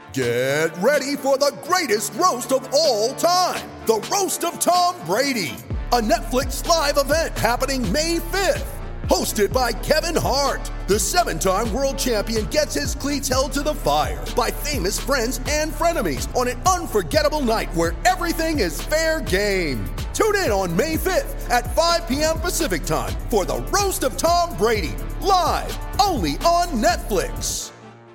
Get ready for the greatest roast of all time, the Roast of Tom Brady, a Netflix live event happening May 5th. Hosted by Kevin Hart, the 7-time world champion gets his cleats held to the fire by famous friends and frenemies on an unforgettable night where everything is fair game. Tune in on May 5th at 5 p.m. Pacific time for the Roast of Tom Brady, live only on Netflix.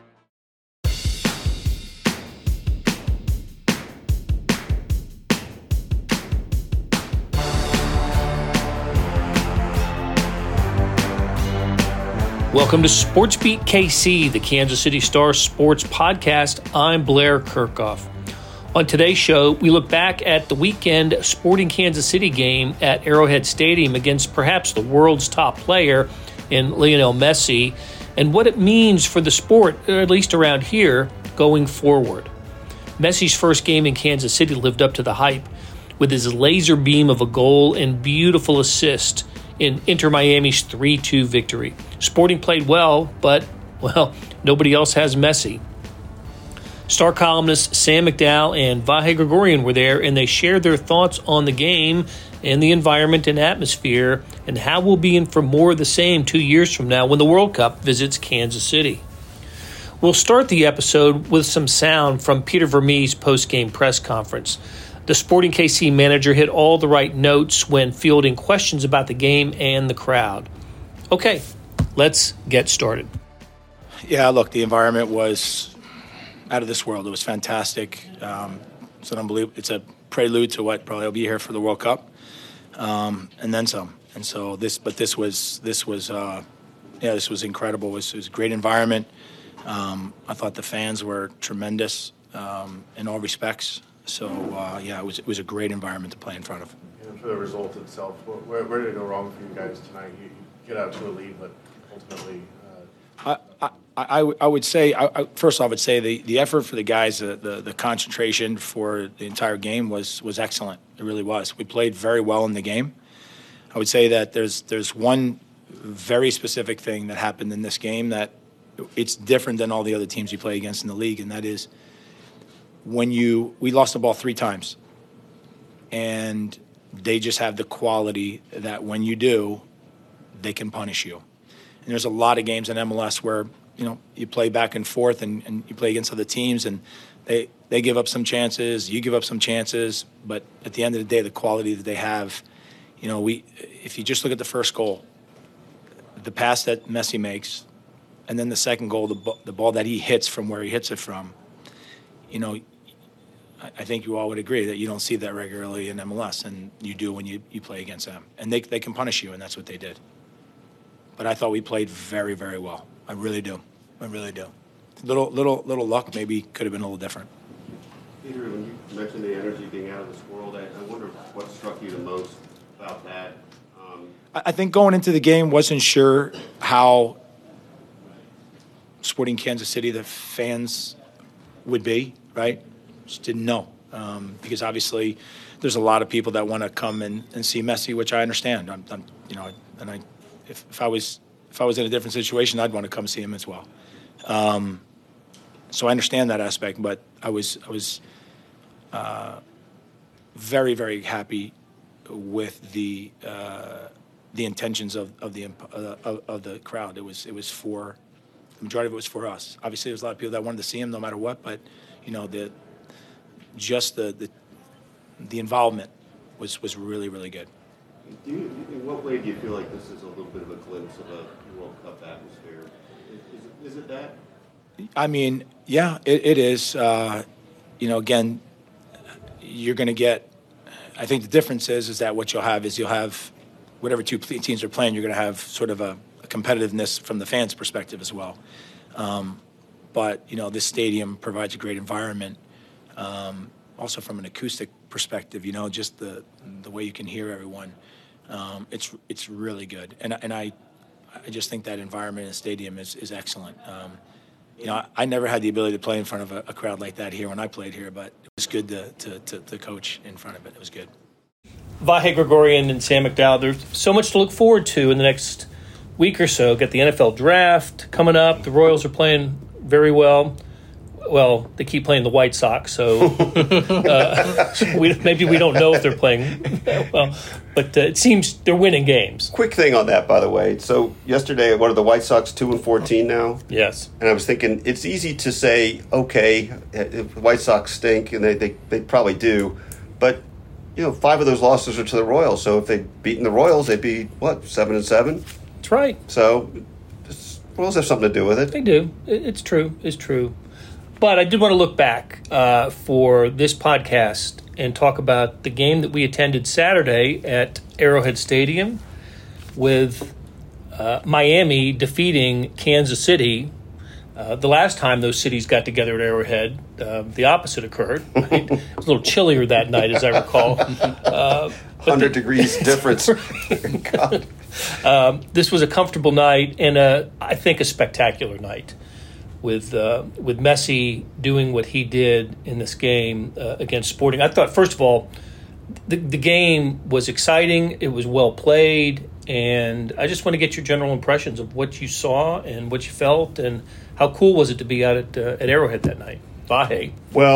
Welcome to Sports Beat KC, the Kansas City Star sports podcast. I'm Blair Kirchhoff. On today's show, we look back at the weekend Sporting Kansas City game at Arrowhead Stadium against perhaps the world's top player in Lionel Messi and what it means for the sport, at least around here, going forward. Messi's first game in Kansas City lived up to the hype with his laser beam of a goal and beautiful assist in Inter Miami's 3-2 victory. Sporting played well, but, nobody else has Messi. Star columnists Sam McDowell and Vahe Gregorian were there, and they shared their thoughts on the game and the environment and atmosphere and how we'll be in for more of the same 2 years from now when the World Cup visits Kansas City. We'll start the episode with some sound from Peter Vermes' post-game press conference. The Sporting KC manager hit all the right notes when fielding questions about the game and the crowd. Okay, let's get started. Yeah, look, the environment was out of this world. It was fantastic. It's an unbelievable. It's a prelude to what probably will be here for the World Cup, and then some. And so this was incredible. It was a great environment. I thought the fans were tremendous in all respects. So, it was a great environment to play in front of. And for the result itself, where did it go wrong for you guys tonight? You get out to a lead, but ultimately... I would say, first off, I would say the effort for the guys, the concentration for the entire game was excellent. It really was. We played very well in the game. I would say that there's one very specific thing that happened in this game that it's different than all the other teams you play against in the league, and that is we lost the ball 3 times, and they just have the quality that when you do, they can punish you. And there's a lot of games in MLS where, you play back and forth and you play against other teams and they give up some chances, you give up some chances, but at the end of the day, the quality that they have, if you just look at the first goal, the pass that Messi makes, and then the second goal, the ball that he hits from where he hits it from, I think you all would agree that you don't see that regularly in MLS, and you do when you play against them. And they can punish you, and that's what they did. But I thought we played very, very well. I really do. Little luck maybe could have been a little different. Peter, when you mentioned the energy being out of this world, I wonder what struck you the most about that. I think going into the game, wasn't sure how Sporting Kansas City, the fans would be, right? Just didn't know. Because obviously there's a lot of people that want to come and see Messi, which I understand. If I was in a different situation, I'd want to come see him as well. So I understand that aspect, but I was very, very happy with the intentions of the crowd. It was for the majority of it was for us. Obviously, there's a lot of people that wanted to see him no matter what, but the involvement was really, really good. In what way do you feel like this is a little bit of a glimpse of a World Cup atmosphere? Is it that? I mean, yeah, it is. Again, you're going to get. I think the difference is that what you'll have whatever 2 teams are playing, you're going to have sort of a competitiveness from the fans' perspective as well. But this stadium provides a great environment. Also from an acoustic perspective, just the way you can hear everyone. It's really good, and I just think that environment in the stadium is excellent. I never had the ability to play in front of a crowd like that here when I played here, but it was good to coach in front of it. It was good. Vahe Gregorian and Sam McDowell, there's so much to look forward to in the next week or so. Got the NFL draft coming up. The Royals are playing very well. well, they keep playing the White Sox, so maybe we don't know if they're playing well. But it seems they're winning games. Quick thing on that, by the way. So yesterday, what are the White Sox 2-14 now? Yes. And I was thinking, it's easy to say, okay, if the White Sox stink, and they probably do, but 5 of those losses are to the Royals. So if they'd beaten the Royals, they'd be 7-7. That's right. So Royals have something to do with it. They do. It's true. It's true. But I did want to look back for this podcast and talk about the game that we attended Saturday at Arrowhead Stadium with Miami defeating Kansas City. The last time those cities got together at Arrowhead, the opposite occurred. Right? It was a little chillier that night, as I recall. 100 degrees difference. God. This was a comfortable night and I think a spectacular night with Messi doing what he did in this game against Sporting. I thought, first of all, the game was exciting. It was well played. And I just want to get your general impressions of what you saw and what you felt and how cool was it to be out at Arrowhead that night. Vahe. Well,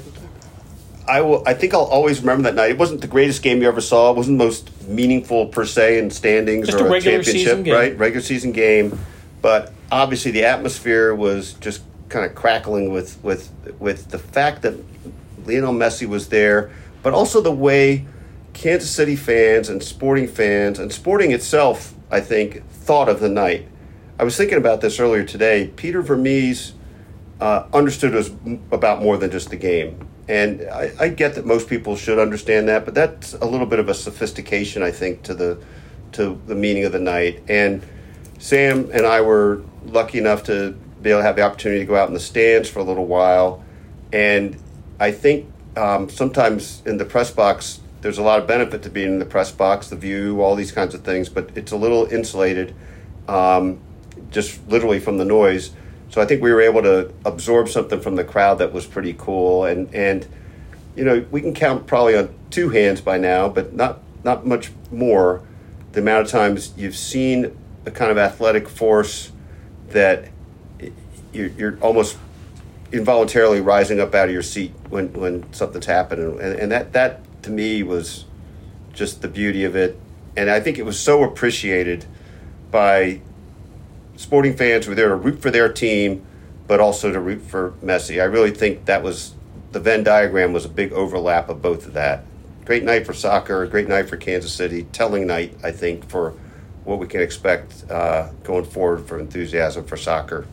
I think I'll always remember that night. It wasn't the greatest game you ever saw. It wasn't the most meaningful per se in standings just or a regular championship, season game. Right? Regular season game. But obviously the atmosphere was just kind of crackling with the fact that Lionel Messi was there, but also the way Kansas City fans and Sporting fans and Sporting itself, I think, thought of the night. I was thinking about this earlier today. Peter Vermees understood it was about more than just the game. And I get that most people should understand that, but that's a little bit of a sophistication, I think, to the meaning of the night. And Sam and I were lucky enough to be able to have the opportunity to go out in the stands for a little while. And I think sometimes in the press box, there's a lot of benefit to being in the press box, the view, all these kinds of things, but it's a little insulated, just literally from the noise. So I think we were able to absorb something from the crowd that was pretty cool. And we can count probably on 2 hands by now, but not much more, the amount of times you've seen a kind of athletic force that you're almost involuntarily rising up out of your seat when something's happening. And that to me was just the beauty of it. And I think it was so appreciated by Sporting fans who were there to root for their team, but also to root for Messi. I really think that was the Venn diagram was a big overlap of both of that. Great night for soccer, a great night for Kansas City, telling night, I think, for what we can expect going forward for enthusiasm for soccer.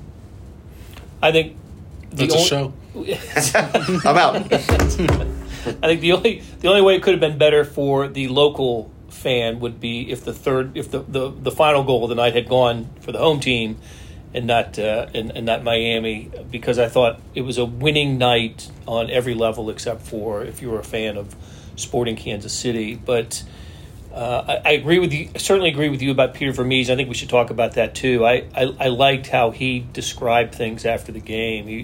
I think that's a show. I'm out. I think the only way it could have been better for the local fan would be if the final goal of the night had gone for the home team and not Miami, because I thought it was a winning night on every level except for if you were a fan of Sporting Kansas City. But I agree with you. I certainly agree with you about Peter Vermees. I think we should talk about that too. I liked how he described things after the game. He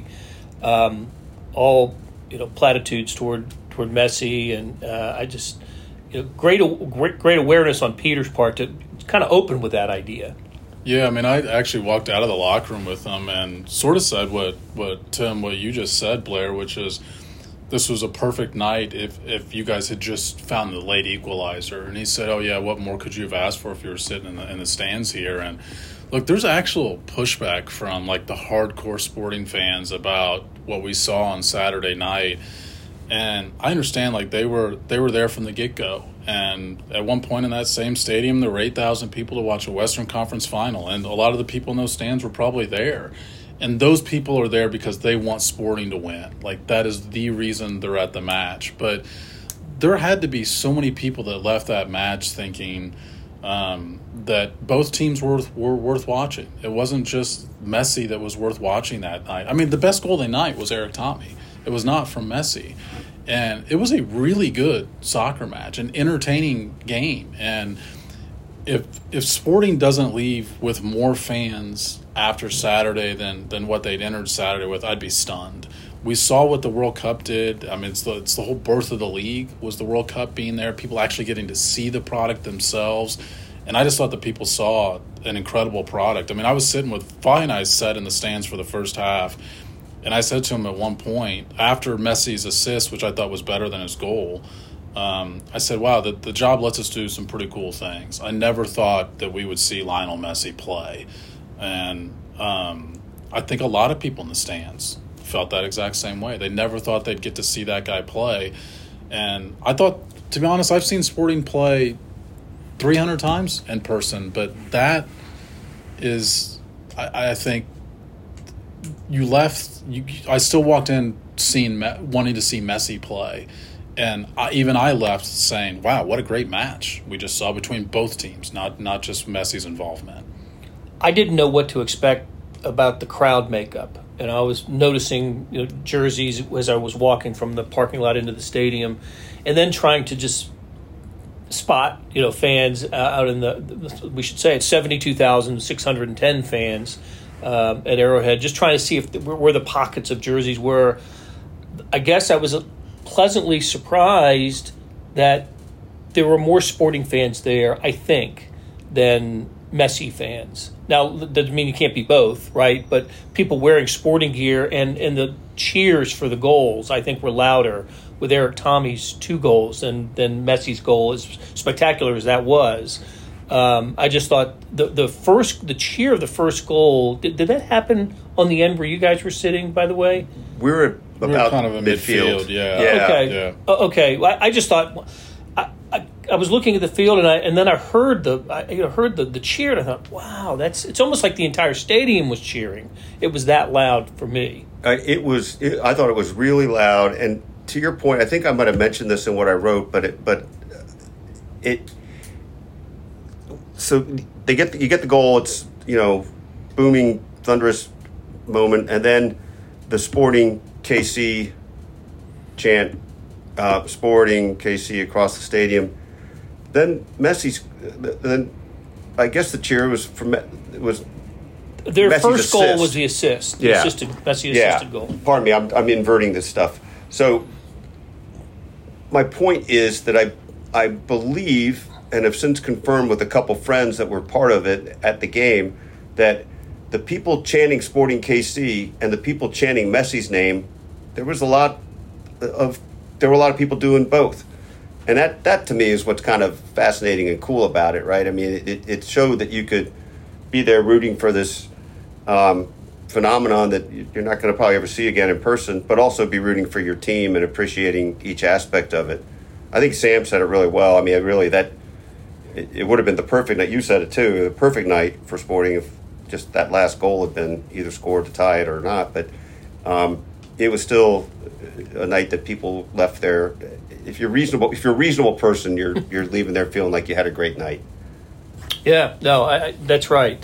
all platitudes toward Messi, and I just great awareness on Peter's part to kind of open with that idea. Yeah, I mean, I actually walked out of the locker room with him and sort of said what you just said, Blair, which is this was a perfect night if you guys had just found the late equalizer. And he said, oh, yeah, what more could you have asked for if you were sitting in the stands here? And look, there's actual pushback from like the hardcore Sporting fans about what we saw on Saturday night. And I understand, like, they were there from the get-go. And at one point in that same stadium, there were 8,000 people to watch a Western Conference final. And a lot of the people in those stands were probably there. And those people are there because they want Sporting to win. Like, that is the reason they're at the match. But there had to be so many people that left that match thinking that both teams were worth watching. It wasn't just Messi that was worth watching that night. I mean, the best goal of the night was Eric Tommy. It was not from Messi. And it was a really good soccer match, an entertaining game. And if Sporting doesn't leave with more fans after Saturday than what they'd entered Saturday with, I'd be stunned. We saw what the World Cup did. I mean, it's the whole birth of the league was the World Cup being there, people actually getting to see the product themselves. And I just thought that people saw an incredible product. I mean, I was sitting with Fahy and I sat in the stands for the first half. And I said to him at one point, after Messi's assist, which I thought was better than his goal, I said, wow, the job lets us do some pretty cool things. I never thought that we would see Lionel Messi play. And I think a lot of people in the stands felt that exact same way. They never thought they'd get to see that guy play. And I thought, to be honest, I've seen Sporting play 300 times in person, but that is, I think, I still walked in wanting to see Messi play. And I left saying, wow, what a great match we just saw between both teams, not just Messi's involvement. I didn't know what to expect about the crowd makeup. And I was noticing jerseys as I was walking from the parking lot into the stadium, and then trying to just spot fans out in we should say it's 72,610 fans at Arrowhead, just trying to see where the pockets of jerseys were. I guess I was pleasantly surprised that there were more Sporting fans there, I think, than Messi fans. Now, that doesn't mean you can't be both, right? But people wearing Sporting gear and the cheers for the goals, I think, were louder with Eric Tommy's 2 goals than Messi's goal, as spectacular as that was. I just thought the cheer of the first goal, did that happen on the end where you guys were sitting, by the way? We were about kind of a midfield. Yeah. Okay. Yeah. Okay. Well, I just thought I was looking at the field and then I heard the cheer and I thought, wow, it's almost like the entire stadium was cheering. It was that loud for me. I thought it was really loud, and to your point, I think I might have mentioned this in what I wrote, so you get the goal. It's booming, thunderous moment, and then the Sporting KC chant, Sporting KC across the stadium. Then I guess the cheer was their Messi's first goal assist. Was the assist. Yeah. Messi assisted goal. Pardon me, I'm inverting this stuff. So my point is that I believe, and have since confirmed with a couple friends that were part of it at the game, that the people chanting Sporting KC and the people chanting Messi's name, there were a lot of people doing both. And that to me is what's kind of fascinating and cool about it, right? I mean, it showed that you could be there rooting for this phenomenon that you're not going to probably ever see again in person, but also be rooting for your team and appreciating each aspect of it. I think Sam said it really well. I mean, it would have been the perfect night. You said it too, the perfect night for Sporting if just that last goal had been either scored to tie it or not. But it was still a night that people left there. If you're a reasonable person, you're leaving there feeling like you had a great night. Yeah, no, that's right.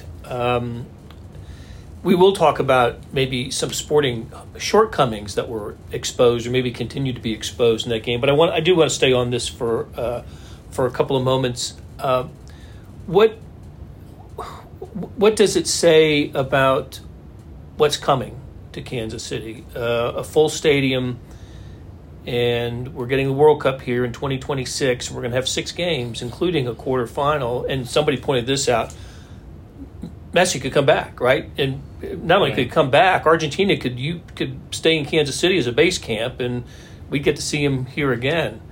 We will talk about maybe some Sporting shortcomings that were exposed or maybe continue to be exposed in that game. But I do want to stay on this for a couple of moments. What does it say about what's coming to Kansas City? A full stadium, and we're getting the World Cup here in 2026. We're going to have 6 games, including a quarterfinal. And somebody pointed this out. Messi could come back, right? And not only could he come back, Argentina could stay in Kansas City as a base camp, and we'd get to see him here again.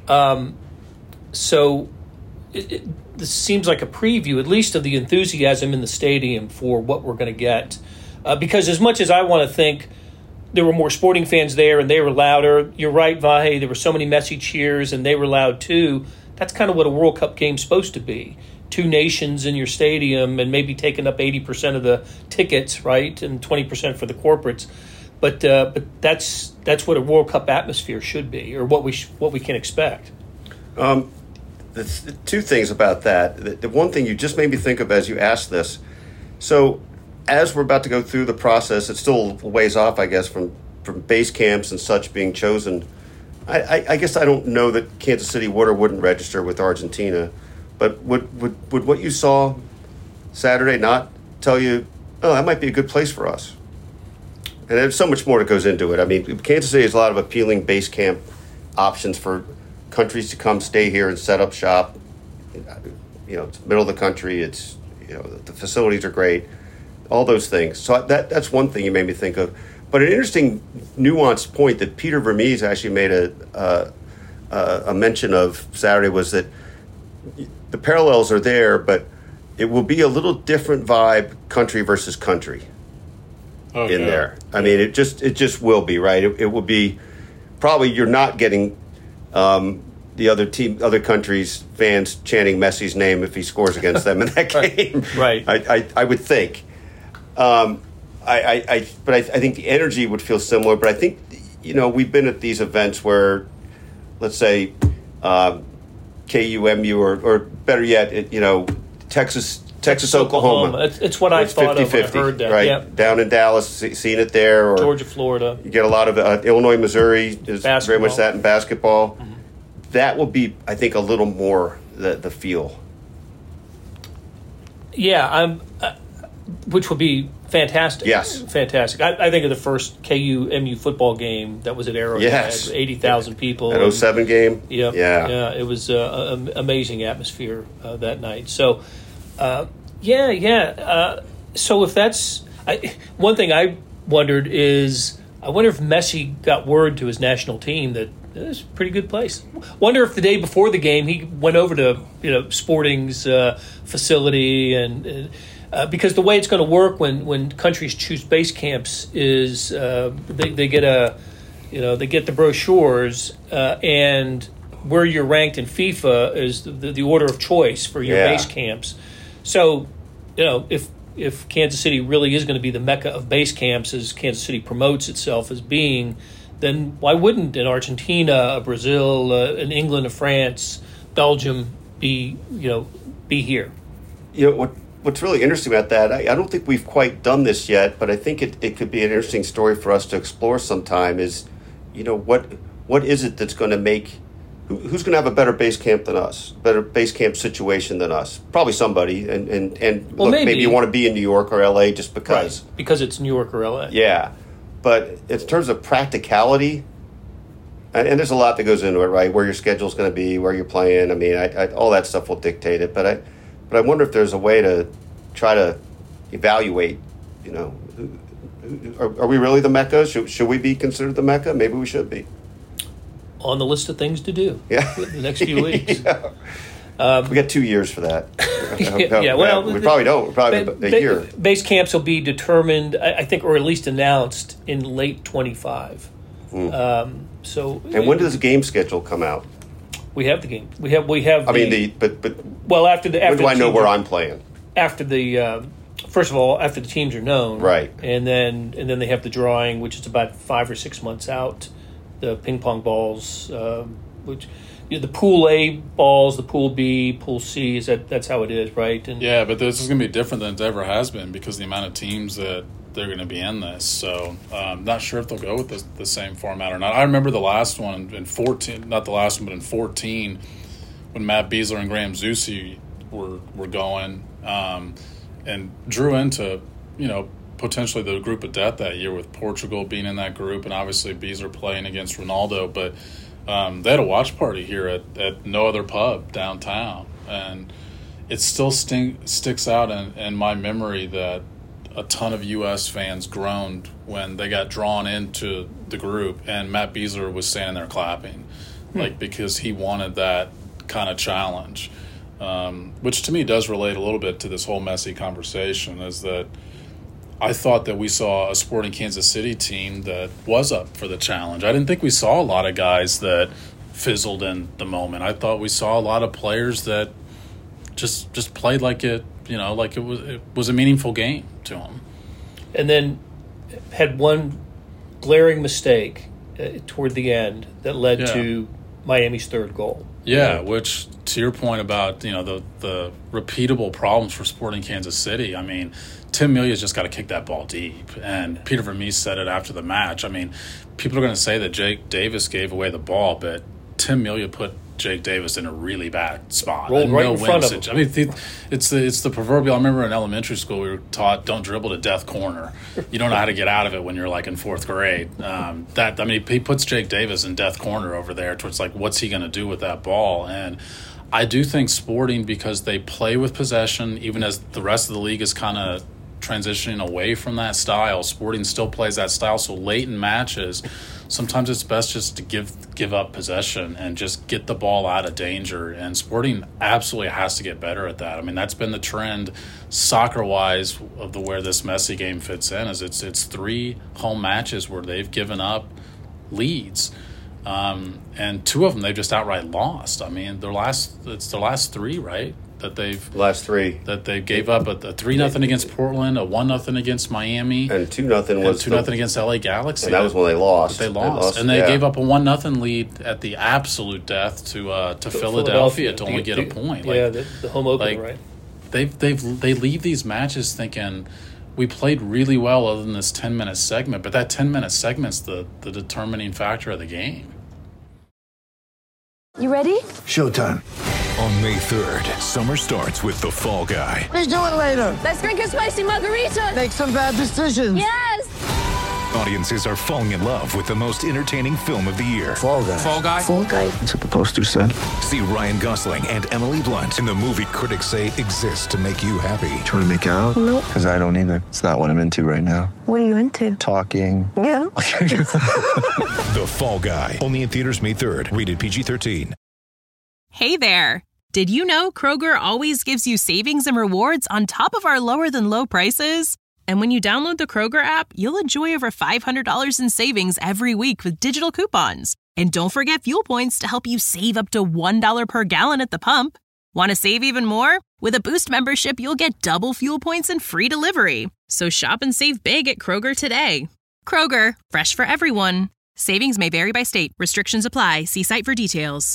So this seems like a preview, at least of the enthusiasm in the stadium for what we're going to get. Because as much as I want to think there were more Sporting fans there and they were louder, you're right, Vahe, there were so many Messi cheers and they were loud too. That's kind of what a World Cup game's supposed to be. 2 nations in your stadium and maybe taking up 80% of the tickets, right, and 20% for the corporates. But that's what a World Cup atmosphere should be, or what we can expect. The 2 things about that. The one thing you just made me think of as you asked this. So as we're about to go through the process, it's still a ways off, I guess, from base camps and such being chosen. I guess I don't know that Kansas City would or wouldn't register with Argentina. But would what you saw Saturday not tell you, oh, that might be a good place for us? And there's so much more that goes into it. I mean, Kansas City has a lot of appealing base camp options for countries to come stay here and set up shop. It's middle of the country. The facilities are great. All those things. So that's one thing you made me think of. But an interesting nuanced point that Peter Vermees actually made a mention of Saturday was that the parallels are there, but it will be a little different vibe, country versus country, in there. I mean, it just will be, right. It will be probably you're not getting the other countries' fans chanting Messi's name if he scores against them in that game. Right. I would think. But I think the energy would feel similar. But I think, we've been at these events where, let's say, KUMU or better yet, Texas, Oklahoma. It's what I thought 50-50, of when I heard that. right? Yep. Down in Dallas, seen it there. Or Georgia, Florida. You get a lot of Illinois, Missouri is Basketball. very much that in basketball. Mm-hmm. That will be, I think, a little more the feel. Yeah, which would be fantastic. Yes. Fantastic. I think of the first KU-MU football game that was at Arrowhead. Yes. 80,000 people. That 07 game? Yep. Yeah. It was an amazing atmosphere that night. So, so if that's... one thing I wondered is, I wonder if Messi got word to his national team that it's a pretty good place. Wonder if the day before the game he went over to Sporting's facility and because the way it's going to work when countries choose base camps is they get the brochures and where you're ranked in FIFA is the order of choice for your base camps. So if Kansas City really is going to be the mecca of base camps as Kansas City promotes itself as being, then why wouldn't an Argentina, a Brazil, an England, a France, Belgium be here? What's really interesting about that, I don't think we've quite done this yet, but I think it could be an interesting story for us to explore sometime is, what is it that's going to make, who's going to have a better base camp than us, better base camp situation than us? Probably somebody, and well, look, maybe you want to be in New York or LA just because. Right. Because it's New York or LA. Yeah. But in terms of practicality, and there's a lot that goes into it, right? Where your schedule's going to be, where you're playing. I mean, all that stuff will dictate it. But I wonder if there's a way to try to evaluate. Are we really the Mecca? Should we be considered the Mecca? Maybe we should be. On the list of things to do. Yeah. The next few weeks. We got 2 years for that. Well, we probably don't. We're probably a year. Base camps will be determined, I think, or at least announced in late 25. And when does the game schedule come out? We have the game. We have. I mean, well, after when do I know where I'm playing? After the first of all, after the teams are known, right, and then they have the drawing, which is about 5 or 6 months out. The ping pong balls, which. The Pool A balls, the Pool B, Pool C, that's how it is, right? And yeah, but this is going to be different than it ever has been because of the amount of teams that they're going to be in this. So I'm not sure if they'll go with the same format or not. I remember the last one in 14, not the last one, but in 14, when Matt Beasler and Graham Zusi were going and drew into, potentially the group of death that year with Portugal being in that group and obviously Beasler playing against Ronaldo, but they had a watch party here at No Other Pub downtown, and it still sticks out in my memory that a ton of U.S. fans groaned when they got drawn into the group, and Matt Beasler was standing there clapping, because he wanted that kind of challenge, which to me does relate a little bit to this whole Messi conversation, is that I thought that we saw a Sporting Kansas City team that was up for the challenge. I didn't think we saw a lot of guys that fizzled in the moment. I thought we saw a lot of players that just played like it, like it was a meaningful game to them. And then had one glaring mistake toward the end that led to Miami's third goal. Yeah, which to your point about the repeatable problems for Sporting Kansas City. I mean, Tim Millia's just got to kick that ball deep. And Peter Vermees said it after the match. I mean, people are going to say that Jake Davis gave away the ball, but Tim Milia put Jake Davis in a really bad spot. Rolled right in front of him. I mean, it's the proverbial. I remember in elementary school we were taught don't dribble to death corner. You don't know how to get out of it when you're like in fourth grade. He puts Jake Davis in death corner over there. It's like, what's he going to do with that ball? And I do think Sporting, because they play with possession, even as the rest of the league is kind of transitioning away from that style. Sporting still plays that style, so late in matches, sometimes it's best just to give up possession and just get the ball out of danger. And Sporting absolutely has to get better at that. I mean, that's been the trend soccer-wise of where this Messi game fits in. Is it's 3 home matches where they've given up leads. And 2 of them they've just outright lost. I mean, it's their last 3, right? That they gave up a 3-0 against Portland, a 1-0 against Miami, and 2-0 was 2-0 against LA Galaxy. And that was when they lost. They lost. And they gave up a 1-0 lead at the absolute death to Philadelphia to only get a point. The home opener, right? They leave these matches thinking we played really well other than this 10-minute segment, but that 10-minute segment's the determining factor of the game. You ready? Showtime. On May 3rd, summer starts with The Fall Guy. Let's do it later. Let's drink a spicy margarita. Make some bad decisions. Yes. Audiences are falling in love with the most entertaining film of the year. Fall Guy. Fall Guy? Fall Guy. That's what the poster said. See Ryan Gosling and Emily Blunt in the movie critics say exists to make you happy. Trying to make it out? Nope. Because I don't either. It's not what I'm into right now. What are you into? Talking. Yeah. The Fall Guy. Only in theaters May 3rd. Rated PG-13. Hey there. Did you know Kroger always gives you savings and rewards on top of our lower-than-low prices? And when you download the Kroger app, you'll enjoy over $500 in savings every week with digital coupons. And don't forget fuel points to help you save up to $1 per gallon at the pump. Want to save even more? With a Boost membership, you'll get double fuel points and free delivery. So shop and save big at Kroger today. Kroger, fresh for everyone. Savings may vary by state. Restrictions apply. See site for details.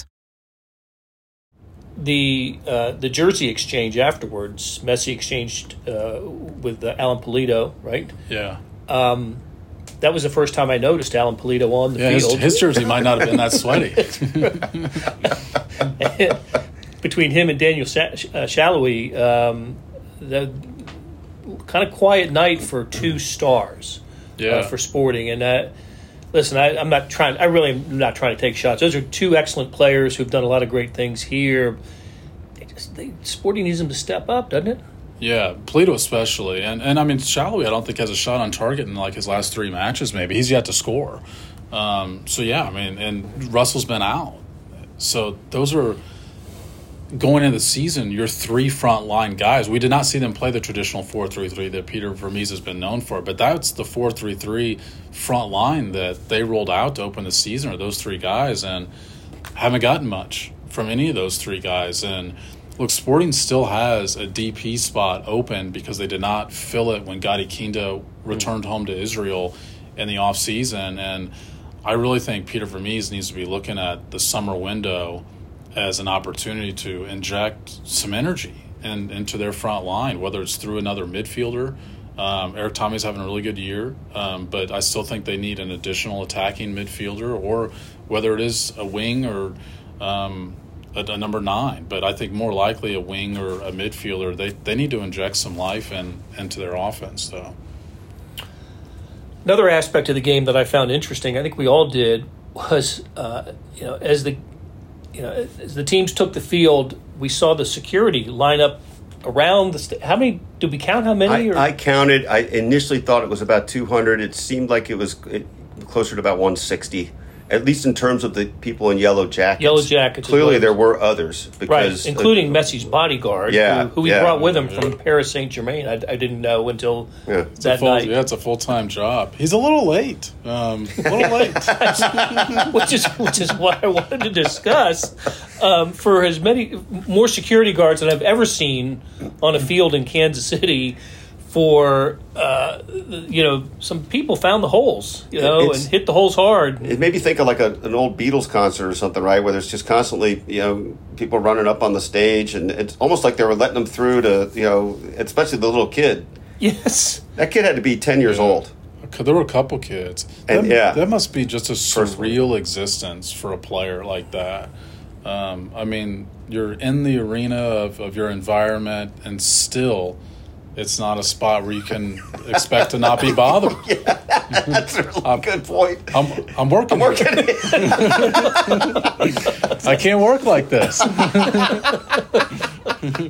The jersey exchange afterwards, Messi exchanged with Alan Pulido, right? Yeah. That was the first time I noticed Alan Pulido on the field. His jersey might not have been that sweaty. Between him and Daniel Shalhoub, the kind of quiet night for 2 stars for Sporting. And listen, I'm not trying. I really am not trying to take shots. Those are 2 excellent players who've done a lot of great things here. Sporting needs them to step up, doesn't it? Yeah, Pulido especially, and I mean Shalhoub, I don't think has a shot on target in like his last 3 matches. Maybe he's yet to score. So yeah, I mean, and Russell's been out. So those are going into the season. Your 3 front line guys. We did not see them play the traditional 4-3-3 that Peter Vermes has been known for, but that's the 4-3-3 front line that they rolled out to open the season. Are those 3 guys, and haven't gotten much from any of those 3 guys. And look, Sporting still has a DP spot open because they did not fill it when Gadi Kinda returned home to Israel in the offseason. And I really think Peter Vermes needs to be looking at the summer window as an opportunity to inject some energy into their front line, whether it's through another midfielder. Eric Tommy's having a really good year, but I still think they need an additional attacking midfielder, or whether it is a wing or a number 9, but I think more likely a wing or a midfielder. They need to inject some life into their offense, though. Another aspect of the game that I found interesting, I think we all did, was as the teams took the field, we saw the security line up around the how many did we count? How many? I counted. I initially thought it was about 200. It seemed like it was closer to about 160. At least in terms of the people in yellow jackets. Yellow jackets. Clearly there were others. Because, right, including Messi's bodyguard, who he brought with him from Paris Saint-Germain. I didn't know until that night. Yeah, it's a full-time job. He's a little late. Which is what I wanted to discuss. For as many more security guards than I've ever seen on a field in Kansas City, for some people found the holes, and hit the holes hard. It made me think of like an old Beatles concert or something, right? Where there's just constantly, people running up on the stage, and it's almost like they were letting them through to, especially the little kid. Yes, that kid had to be 10 years old. There were a couple kids. That must be just a surreal existence for a player like that. I mean, you're in the arena of your environment, and still, it's not a spot where you can expect to not be bothered. Yeah, that's a really good point. I'm working. I can't work like this.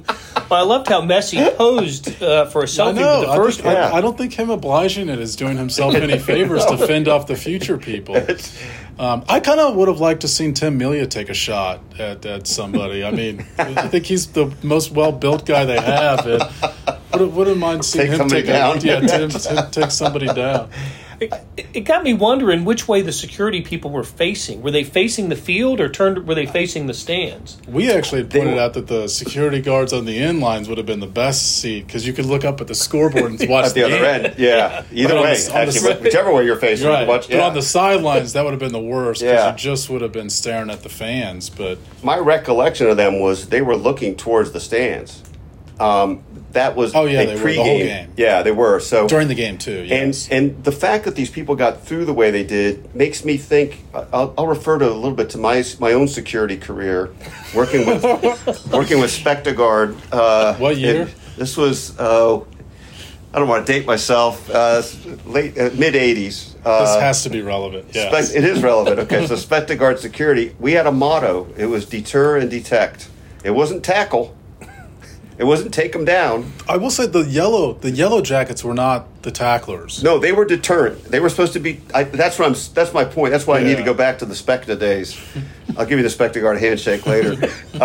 I loved how Messi posed for a selfie with the first one. I don't think him obliging it is doing himself any favors to fend off the future people. I kind of would have liked to seen Tim Melia take a shot at somebody. I mean, I think he's the most well-built guy they have. And wouldn't mind seeing him take somebody down. It got me wondering which way the security people were facing. Were they facing the field or were they facing the stands? We actually had pointed out that the security guards on the end lines would have been the best seat because you could look up at the scoreboard and watch at the other end. Yeah, either way, whichever way you're facing. Right. But on the sidelines, that would have been the worst because you just would have been staring at the fans. But my recollection of them was they were looking towards the stands. That was they were the whole game. Yeah, they were. So during the game too. Yes. And the fact that these people got through the way they did makes me think. I'll refer to a little bit to my own security career, working with SpectaGuard. What year? This was. I don't want to date myself. Late mid '80s. This has to be relevant. Yes. It is relevant. Okay, so SpectaGuard security. We had a motto. It was deter and detect. It wasn't tackle. It wasn't take them down. I will say the yellow jackets were not the tacklers. No, they were deterrent. They were supposed to be. That's my point. That's why I need to go back to the Specta days. I'll give you the SpectaGuard handshake later.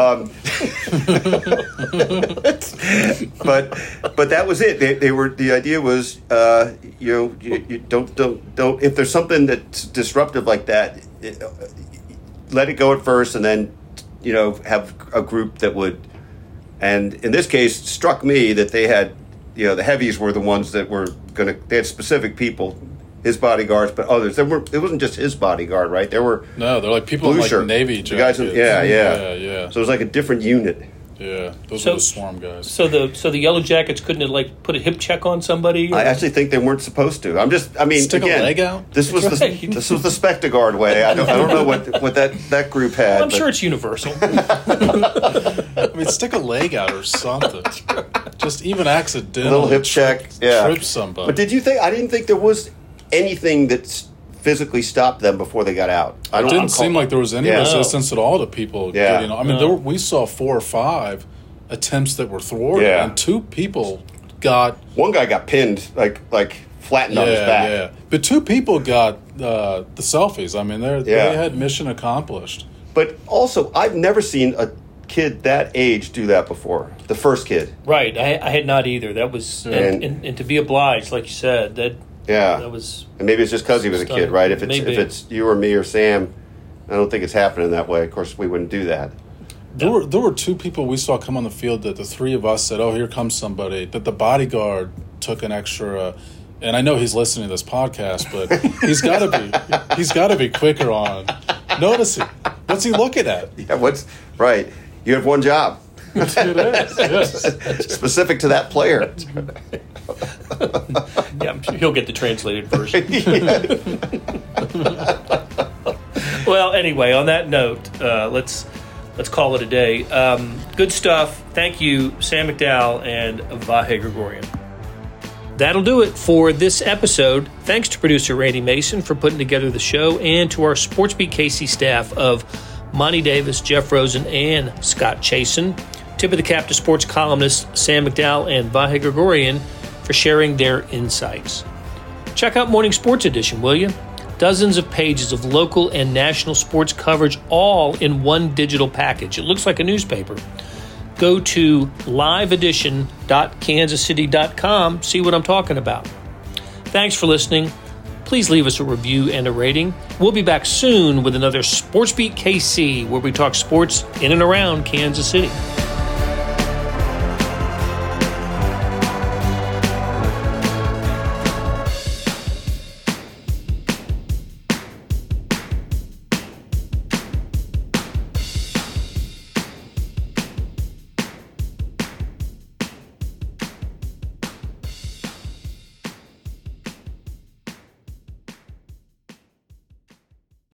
But that was it. They were. The idea was, you don't. If there's something that's disruptive like that, let it go at first, and then have a group that would. And in this case, it struck me that they had, the heavies were the ones that were they had specific people, his bodyguards, but others. It wasn't just his bodyguard, right? They're like people in like Navy jackets. The guys, yeah. So it was like a different unit. Yeah, those were the swarm guys. So the Yellow Jackets couldn't have put a hip check on somebody? Or? I actually think they weren't supposed to. Stick a leg out? This was the SpectaGuard way. I don't know what that group had. Well, I'm sure it's universal. Stick a leg out or something. Just even accidentally. A little hip check. Trip somebody. But did you think? I didn't think there was anything that physically stopped them before they got out. It didn't seem like there was any resistance at all to people getting on. We saw 4 or 5 attempts that were thwarted, and 2 people got... One guy got pinned, like flattened on his back. Yeah. But 2 people got the selfies. They had mission accomplished. But also, I've never seen a kid that age do that before. The first kid. Right. I had not either. That was... And to be obliged, like you said, that... Yeah, that was, and maybe it's just because he was a kid, right? If it's you or me or Sam, I don't think it's happening that way. Of course, we wouldn't do that. There were 2 people we saw come on the field that the 3 of us said, "Oh, here comes somebody." That the bodyguard took an extra, and I know he's listening to this podcast, but he's got to be quicker on noticing. What's he looking at? Yeah, what's right? You have one job. It is, yes. Specific to that player. Yeah, I'm sure he'll get the translated version. Well, anyway, on that note, let's call it a day. Good stuff. Thank you, Sam McDowell and Vahe Gregorian. That'll do it for this episode. Thanks to producer Randy Mason for putting together the show, and to our SportsBeat KC staff of Monty Davis, Jeff Rosen, and Scott Chasen. Tip of the cap to sports columnists Sam McDowell and Vahe Gregorian for sharing their insights. Check out Morning Sports Edition, will you? Dozens of pages of local and national sports coverage all in one digital package. It looks like a newspaper. Go to liveedition.kansascity.com, see what I'm talking about. Thanks for listening. Please leave us a review and a rating. We'll be back soon with another SportsBeat KC, where we talk sports in and around Kansas City.